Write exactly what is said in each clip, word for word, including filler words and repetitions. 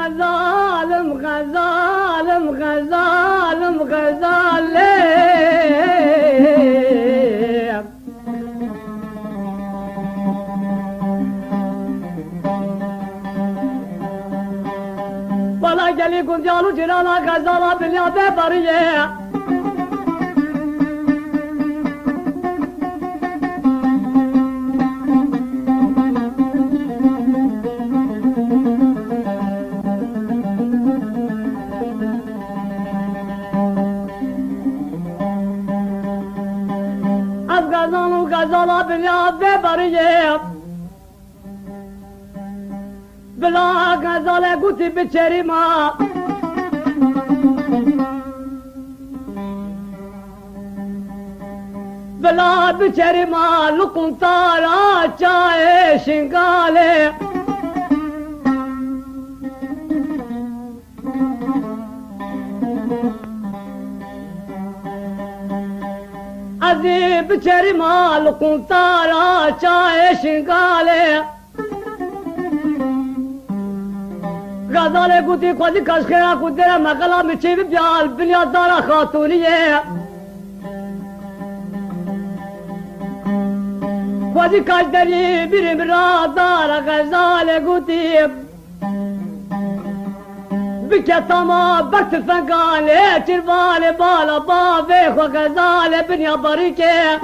غزالم غزالم غزالم غزالم ولا قالي قل جالو جرانا غزالة باليابة بريه غزالة باليابة بريه بلا غزالة قوتي بچري ما بلا بچري ما لقن طارا چاهے شنگالے ازي بچري ما لقن طارا چاهے شنگالے غزالة قوتي قوتي كاشخيرا قدرة مقلا مچي ببيال بنيا دارا خاتونية قوتي كاشدري برمرا دارا غزالة قوتي بكتما بكت فنقالي تربالي بالا بابي خو غزالة بنيا بريكي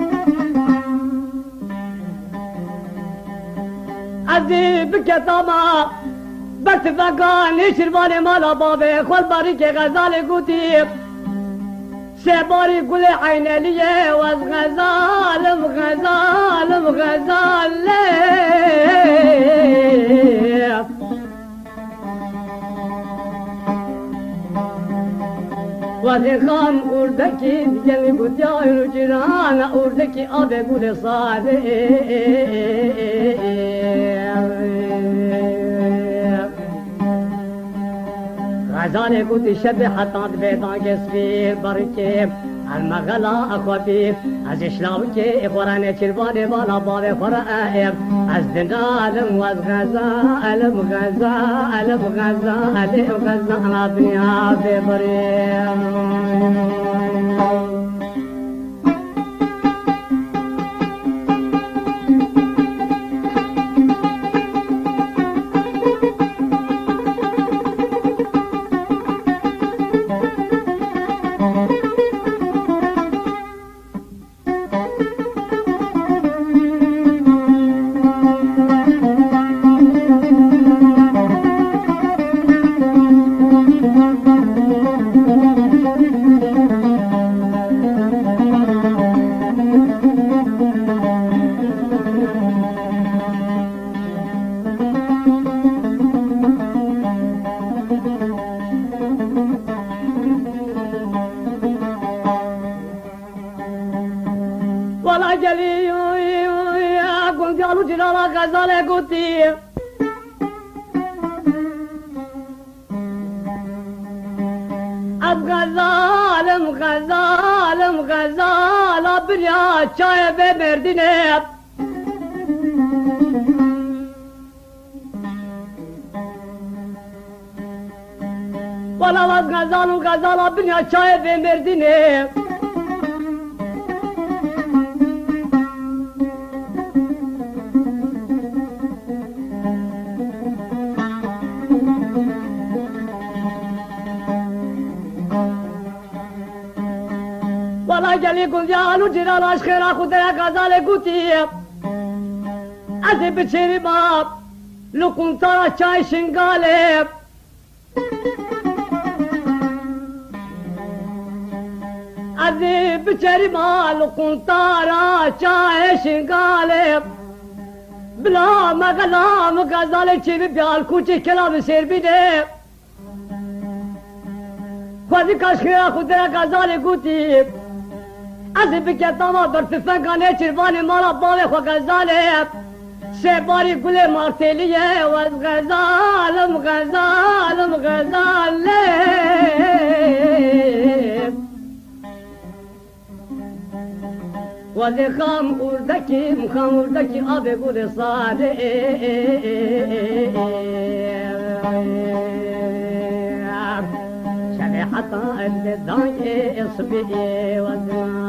ازي بكتما بس فقاني شرباني مالا بابي خول باريكي غزالي قوتي سيباري قولي عيني لي واز غزال غزال غزال وازي خام اوردكي ديالي قوتي عينو جيرانا اوردكي ابي قولي صادي غزالة قوتي شبه حطات بيضان كسفير بركي المغلا اخوتي از اشلاوكي اخوراني چرباني بالا بابي فرائب از دنالم واز غزالم غزالم غزالم غزالة دنيا ببريم ولا جلي اقول قالوا جلالا غزالة قوتي اب غزالم غزالم غزالة بريا چاي بمردينه ولا واز غزالم غزالة بريا چاي بمردينه ولا جلي قل جالو جلال اشخيرا خدرا غزالة قوتي ازي بچيري باب لقن تارا چاي شنگالي ازي بچيري باب لقن تارا چاي شنگالي بلا مغلام غزالة چيبي بيال كوچي كلام سير بيده خوزي كاشخيرا خدرا غزالة قوتي ازي بكتاما برتفنقاني چرباني مالا باوي خو غزالي سيباري قولي مارتيلية واز غزالم غزالم غزال وازي خام اوردكي مخام اوردكي ابي قولي صادي حتى اللي ضايق اصبي وزمان